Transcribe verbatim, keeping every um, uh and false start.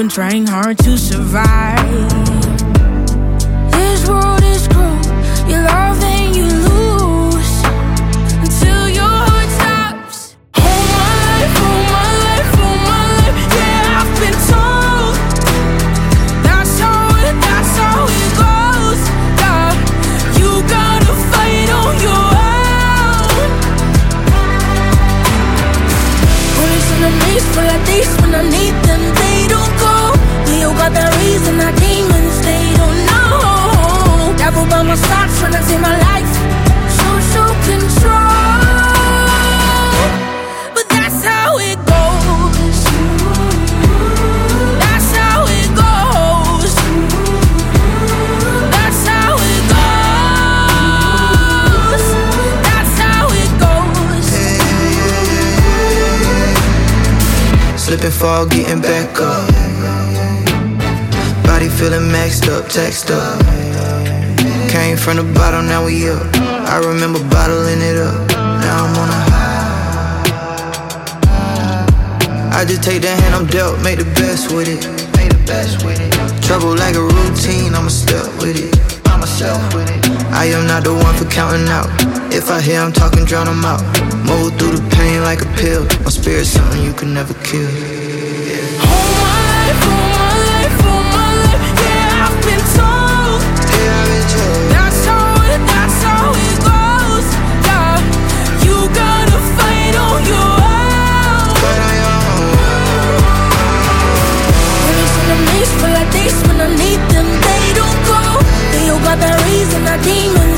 been trying hard to survive. This world is cruel, you love and you lose until your heart stops. All my life, all my life, all my life, yeah, I've been told that's how it, that's how it goes. Yeah, you gotta fight on your own. Bullets in the maze full of days when I need them, they don't go. We all got that reason, our demons, they don't know. Devil by my side trying to take my life, so, so control. But that's how it goes. That's how it goes. That's how it goes. That's how it goes. Slip and fall, getting back up. Body feeling maxed up, taxed up. Came from the bottom, now we up. I remember bottling it up. Now I'm on a high. I just take the hand I'm dealt, make the best with it. Make the best with it. Trouble like a routine, I'ma step with it. I'm myself with it. I am not the one for counting out. If I hear I'm talking, drown them out. Move through the pain like a pill. My spirit's something you can never kill. All my life, all my life, all my life, yeah, I've been told. Yeah, I've been told. That's how it, that's how it goes. Yeah, you gotta fight on your own. Fight on your own. Bullets in the maze full of days when I need them, they don't go. They all got that reason, our demons.